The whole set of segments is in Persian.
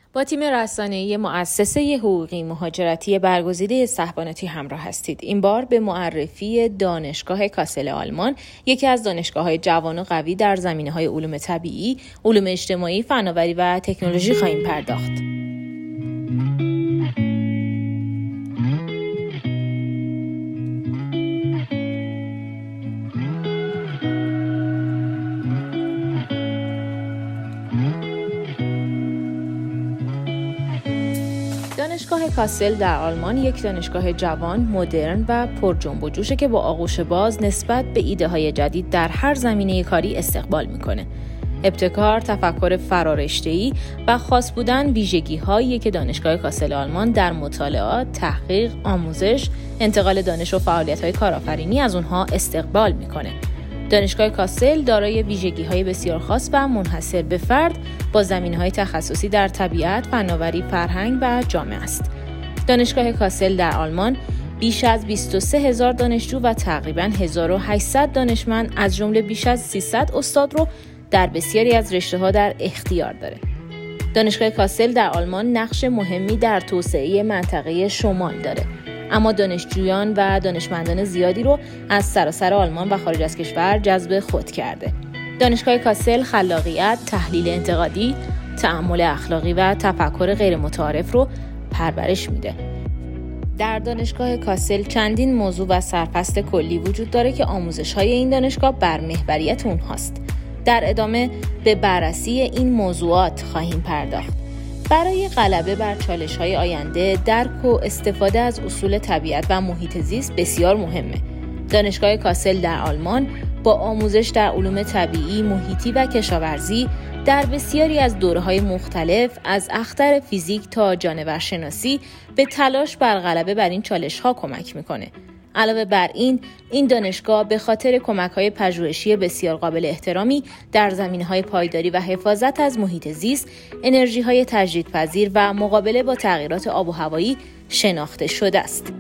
با تیم رسانه‌ای مؤسسه حقوقی مهاجرتی برگزیده صهباناتی همراه هستید. این بار به معرفی دانشگاه کاسل آلمان، یکی از دانشگاه‌های جوان و قوی در زمینه‌های علوم طبیعی، علوم اجتماعی، فناوری و تکنولوژی خواهیم پرداخت. دانشگاه کاسل در آلمان یک دانشگاه جوان، مدرن و پر جنب و جوشه که با آغوش باز نسبت به ایده‌های جدید در هر زمینه کاری استقبال میکنه. ابتکار، تفکر فرارشته‌ای و خاص بودن ویژگی‌هایی که دانشگاه کاسل آلمان در مطالعات، تحقیق، آموزش، انتقال دانش و فعالیت‌های کارآفرینی از اونها استقبال میکنه. دانشگاه کاسل دارای ویژگی‌های بسیار خاص و منحصر به فرد با زمینه‌های تخصصی در طبیعت، فناوری، فرهنگ و جامعه است. دانشگاه کاسل در آلمان بیش از 23,000 دانشجو و تقریباً 1800 دانشمند از جمله بیش از 300 استاد رو در بسیاری از رشته‌ها در اختیار داره. دانشگاه کاسل در آلمان نقش مهمی در توسعه منطقه شمال داره، اما دانشجویان و دانشمندان زیادی رو از سراسر آلمان و خارج از کشور جذب خود کرده. دانشگاه کاسل خلاقیت، تحلیل انتقادی، تأمل اخلاقی و تفکر غیر متعارف رو پرورش میده. در دانشگاه کاسل چندین موضوع و سرفصل کلی وجود داره که آموزش‌های این دانشگاه بر محوریت اونهاست. در ادامه به بررسی این موضوعات خواهیم پرداخت. برای غلبه بر چالش‌های آینده، درک و استفاده از اصول طبیعت و محیط زیست بسیار مهمه. دانشگاه کاسل در آلمان با آموزش در علوم طبیعی، محیطی و کشاورزی در بسیاری از دوره‌های مختلف از اختر فیزیک تا جانورشناسی به تلاش بر غلبه بر این چالش‌ها کمک می‌کنه. علاوه بر این دانشگاه به خاطر کمک‌های پژوهشی بسیار قابل احترامی در زمینه‌های پایداری و حفاظت از محیط زیست، انرژی‌های تجدیدپذیر و مقابله با تغییرات آب و هوایی شناخته شده است.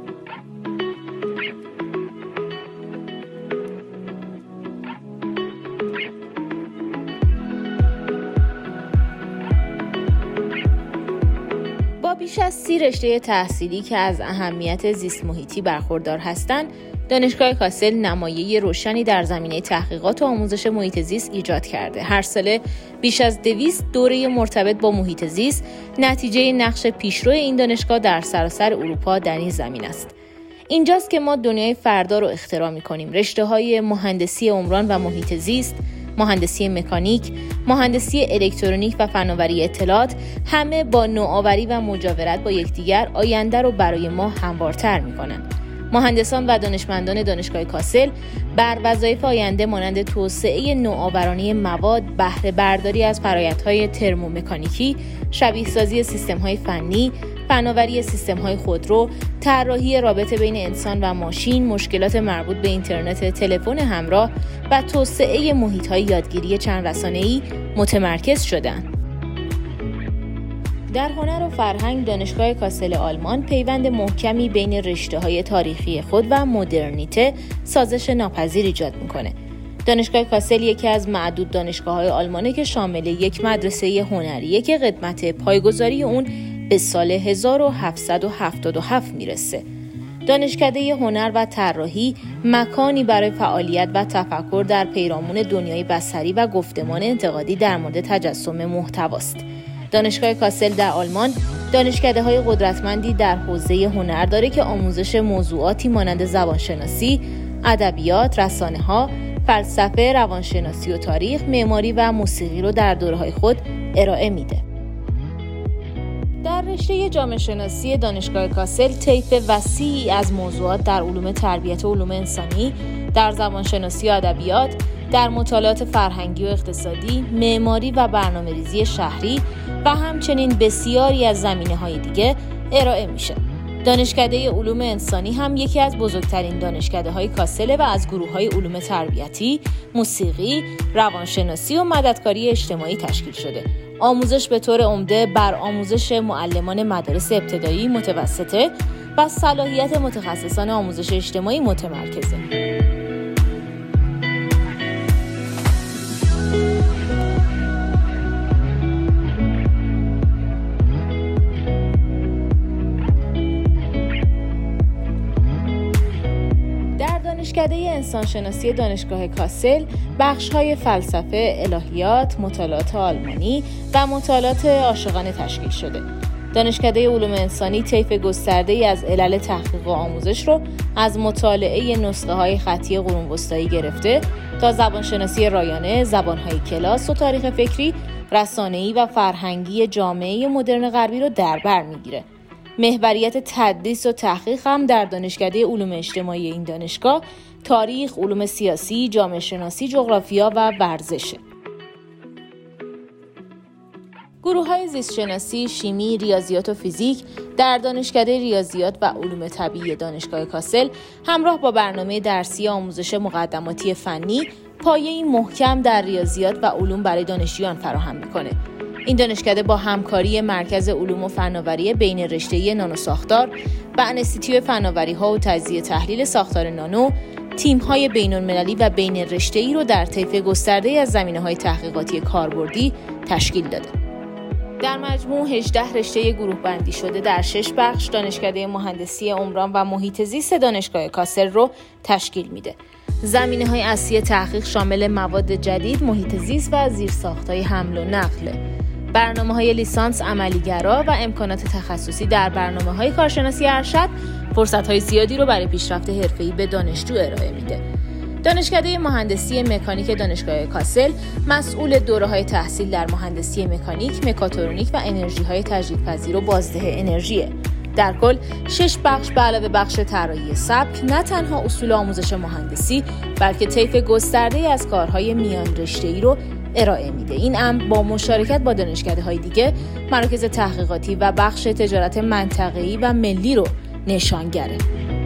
بیش از 30 رشته تحصیلی که از اهمیت زیست محیطی برخوردار هستند، دانشگاه کاسل نمایه روشنی در زمینه تحقیقات و آموزش محیط زیست ایجاد کرده. هر ساله بیش از 200 دوره مرتبط با محیط زیست نتیجه نقش پیشرو این دانشگاه در سراسر اروپا در این زمین است. اینجاست که ما دنیای فردا رو اختراع می‌کنیم. رشته‌های مهندسی عمران و محیط زیست، مهندسی مکانیک، مهندسی الکترونیک و فناوری اطلاعات همه با نوآوری و مجاورت با یکدیگر آینده رو برای ما هموارتر می‌کنند. مهندسان و دانشمندان دانشگاه کاسل بر وظایف آینده مانند توسعه نوآورانه مواد، بهره برداری از فرآیندهای ترمومکانیکی، شبیه‌سازی سیستم‌های فنی، فناوری سیستم‌های خودرو، طراحی رابطه بین انسان و ماشین، مشکلات مربوط به اینترنت تلفن همراه و توسعه محیط‌های یادگیری چند رسانه‌ای متمرکز شدند. در هنر و فرهنگ دانشگاه کاسل آلمان پیوند محکمی بین رشته‌های تاریخی خود و مدرنیته سازش ناپذیر ایجاد می‌کنه. دانشگاه کاسل یکی از معدود دانشگاه‌های آلمانه که شامل یک مدرسه هنریه که قدمت پایه‌گذاری اون به سال 1777 میرسه. دانشکده هنر و طراحی مکانی برای فعالیت و تفکر در پیرامون دنیای بصری و گفتمان انتقادی در مورد تجسم محتواست. دانشگاه کاسل در آلمان دانشکده‌های قدرتمندی در حوزه هنر داره که آموزش موضوعاتی مانند زبانشناسی، ادبیات، رسانه‌ها، فلسفه، روانشناسی و تاریخ، معماری و موسیقی رو در دوره‌های خود ارائه میده. در رشته جامعه شناسی دانشگاه کاسل طیف وسیعی از موضوعات در علوم تربیت و علوم انسانی، در زبانشناسی و ادبیات، در مطالعات فرهنگی و اقتصادی، معماری و برنامه‌ریزی شهری و همچنین بسیاری از زمینه‌های دیگه ارائه میشه. دانشکده علوم انسانی هم یکی از بزرگترین دانشکده‌های کاسل و از گروه‌های علوم تربیتی، موسیقی، روانشناسی و مددکاری اجتماعی تشکیل شده. آموزش به طور عمده بر آموزش معلمان مدارس ابتدایی، متوسطه و صلاحیت متخصصان آموزش اجتماعی متمرکزه. دانشکده انسانشناسی دانشگاه کاسل بخش‌های فلسفه، الهیات، مطالعات آلمانی و مطالعات عاشقانه تشکیل شده. دانشکده علوم انسانی طیف گسترده‌ای از علل تحقیق و آموزش رو از مطالعه نسخه‌های خطی قرون وسطایی گرفته تا زبانشناسی رایانه، زبان‌های کلاس و تاریخ فکری، رسانه‌ای و فرهنگی جامعه مدرن غربی رو در بر می‌گیره. محوریت تدریس و تحقیق هم در دانشکده علوم اجتماعی این دانشگاه تاریخ، علوم سیاسی، جامعه شناسی، جغرافیا و ورزشه. گروه‌های زیستشناسی، شیمی، ریاضیات و فیزیک در دانشکده ریاضیات و علوم طبیعی دانشگاه کاسل همراه با برنامه درسی آموزش مقدماتی فنی پایه‌ای محکم در ریاضیات و علوم برای دانشجویان فراهم می‌کنه. این دانشکده با همکاری مرکز علوم و فناوری بین رشته‌ای نانوساختار و انستیتوی فناوری‌ها و تجزیه تحلیل ساختار نانو، تیم‌های بین‌المللی و بین رشته‌ای رو در طیف گسترده‌ای از زمینه‌های تحقیقاتی کاربردی تشکیل داده. در مجموع 18 رشته گروه بندی شده در 6 بخش دانشکده مهندسی عمران و محیط زیست دانشگاه کاسل رو تشکیل میده. زمینه‌های اصلی تحقیق شامل مواد جدید، محیط زیست و زیرساخت‌های حمل و نقل. برنامه‌های لیسانس عملی‌گرا و امکانات تخصصی در برنامه‌های کارشناسی ارشد فرصت‌های زیادی رو برای پیشرفت حرفه‌ای به دانشجو ارائه میده. دانشکده مهندسی مکانیک دانشگاه کاسل مسئول دوره‌های تحصیل در مهندسی مکانیک، مکاترونیک و انرژی‌های تجدیدپذیر و بازده انرژی. در کل 6 بخش به علاوه بخش طراحی سبک نه تنها اصول آموزش مهندسی بلکه طیف گسترده‌ای از کارهای میان رشته‌ای رو ارائه میده. این امر با مشارکت با دانشکده‌های دیگه، مراکز تحقیقاتی و بخش تجارت منطقه‌ای و ملی رو نشانگره.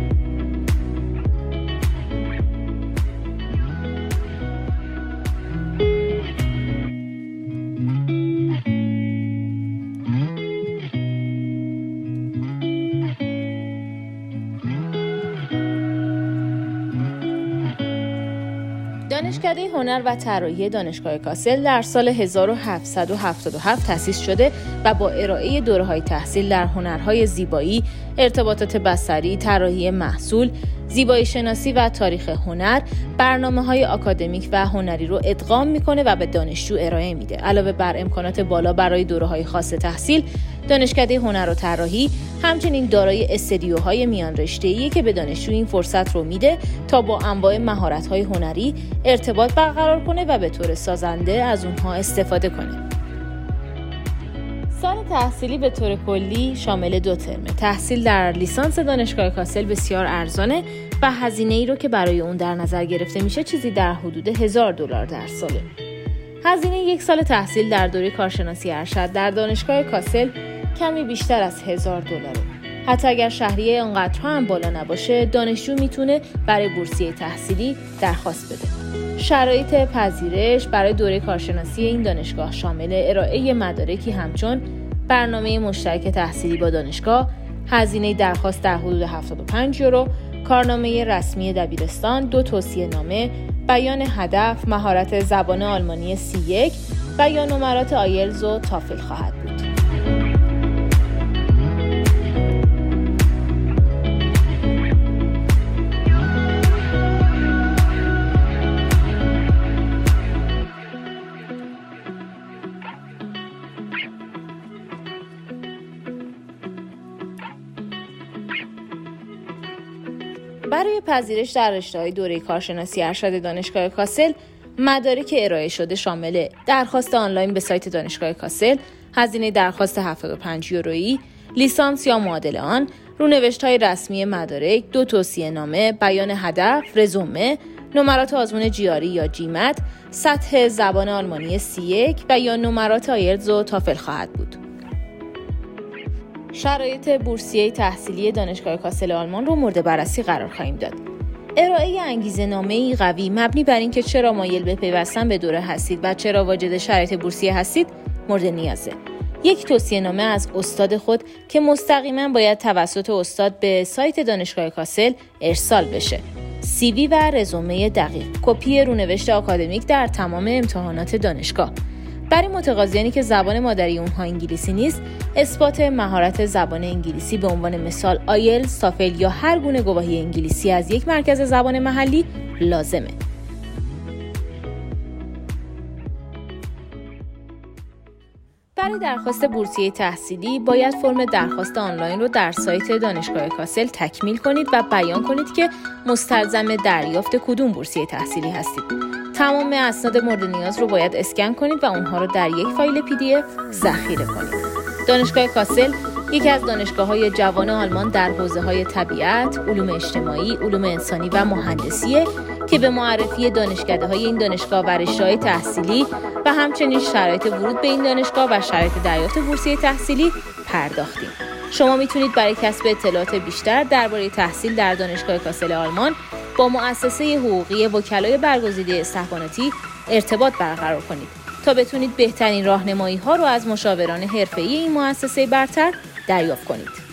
دانشکده هنر و طراحی دانشگاه کاسل در سال 1777 تأسیس شده و با ارائه دوره‌های تحصیل در هنرهای زیبایی، ارتباطات بصری، طراحی محصول، زیبایی شناسی و تاریخ هنر، برنامه‌های آکادمیک و هنری رو ادغام می‌کنه و به دانشجو ارائه میده. علاوه بر امکانات بالا برای دوره‌های خاص تحصیل، دانشکده هنر و طراحی همچنین دارای استدیوهای میان رشته‌ای که به دانشجو این فرصت رو میده تا با انواع مهارت‌های هنری ارتباط برقرار کنه و به طور سازنده از اونها استفاده کنه. سال تحصیلی به طور کلی شامل 2 ترمه. تحصیل در لیسانس دانشگاه کاسل بسیار ارزانه و هزینه‌ای رو که برای اون در نظر گرفته میشه چیزی در حدود $1000 در ساله. هزینه 1 سال تحصیل در دوره کارشناسی ارشد در دانشگاه کاسل کمی بیشتر از $1000. حتی اگر شهریه اونقدرها هم بالا نباشه، دانشجو میتونه برای بورسیه تحصیلی درخواست بده. شرایط پذیرش برای دوره کارشناسی این دانشگاه شامل ارائه مدارکی همچون برنامه مشترک تحصیلی با دانشگاه، هزینه درخواست در حدود €75، کارنامه رسمی دبیرستان، 2 توصیه‌نامه، بیان هدف، مهارت زبان آلمانی C1 و یا نمرات آیلتس و تافل خواهد بود. برای پذیرش در رشته‌های دوره کارشناسی ارشد دانشگاه کاسل، مدارک ارائه شده شامل درخواست آنلاین به سایت دانشگاه کاسل، هزینه درخواست €75، لیسانس یا معادل آن، رونوشت‌های رسمی مدارک، 2 توصیه‌نامه، بیان هدف، رزومه، نمرات آزمون جیاری یا جیمت، سطح زبان آلمانی C1 و یا نمرات آیلتس و تافل خواهد بود. شرایط بورسیه تحصیلی دانشگاه کاسل آلمان رو مورد بررسی قرار خواهیم داد. ارائه انگیزه‌نامه‌ای قوی مبنی بر اینکه چرا مایل به پیوستن به دوره هستید و چرا واجد شرایط بورسیه هستید مورد نیازه. 1 توصیه‌نامه از استاد خود که مستقیما باید توسط استاد به سایت دانشگاه کاسل ارسال بشه. CV و رزومه دقیق، کپی رونوشت آکادمیک در تمام امتحانات دانشگاه، برای متقاضیانی که زبان مادری اونها انگلیسی نیست، اثبات مهارت زبان انگلیسی به عنوان مثال آیلتس، تافل یا هر گونه گواهی انگلیسی از یک مرکز زبان محلی لازمه. برای درخواست بورسیه تحصیلی باید فرم درخواست آنلاین رو در سایت دانشگاه کاسل تکمیل کنید و بیان کنید که مستلزم دریافت کدوم بورسیه تحصیلی هستید. تمام اسناد مورد نیاز رو باید اسکن کنید و اونها رو در یک فایل PDF ذخیره کنید. دانشگاه کاسل یکی از دانشگاه‌های جوان آلمان در حوزه‌های طبیعت، علوم اجتماعی، علوم انسانی و مهندسیه که به معرفی دانشکده‌های این دانشگاه و رشته‌های تحصیلی و همچنین شرایط ورود به این دانشگاه و شرایط دریافت بورسیه تحصیلی پرداختیم. شما میتونید برای کسب اطلاعات بیشتر درباره تحصیل در دانشگاه کاسل آلمان با مؤسسه حقوقی وکلای برگزیده استخباراتی ارتباط برقرار کنید تا بتونید بهترین راهنمایی‌ها رو از مشاوران حرفه‌ای این مؤسسه برتر دریافت کنید.